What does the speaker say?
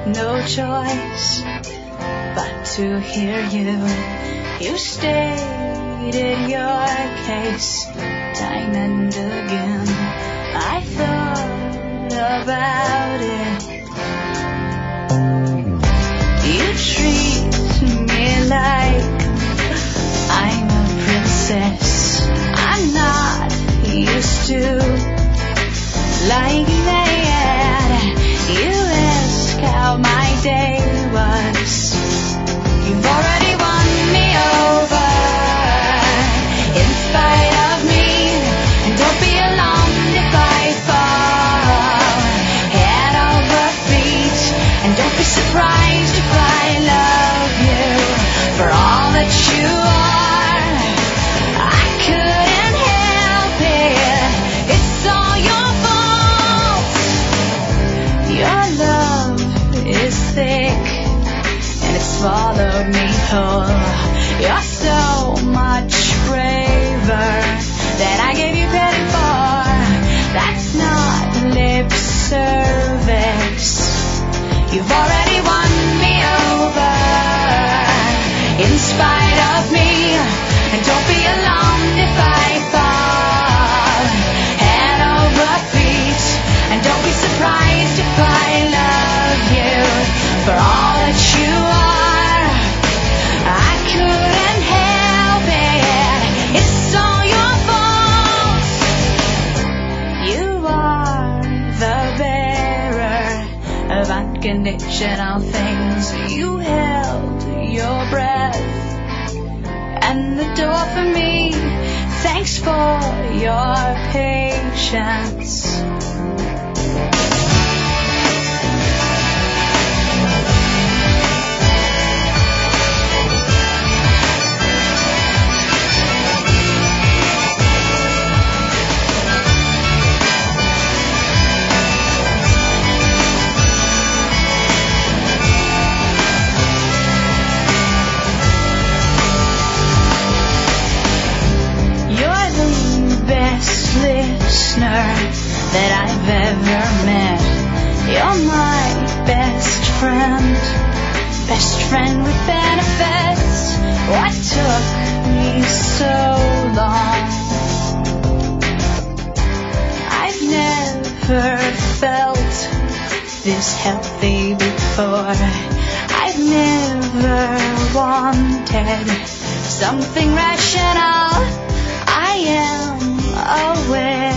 no choice but to hear you. You stated your case time and again. I thought about it. You treat me like I'm a princess. I'm not used to like that. You ask how my day was. You've already won me over in spite of me. And don't be alarmed if I fall head over feet. And don't be surprised if I love you for all that you are. I couldn't help it. It's all your fault. Your love is thick and it's swallowed me whole. You're so much braver than I gave you credit for. That's not lip service. You've already won me over in spite of me. And don't be alarmed if I fall head over feet. And don't be surprised if I love you for all that you are. I couldn't help it. It's all your fault. You are the bearer of unconditional things. You held your breath and the door for me. Thanks for your patience. That I've ever met. You're my best friend with benefits. What took me so long? I've never felt this healthy before. I've never wanted something rational. I am aware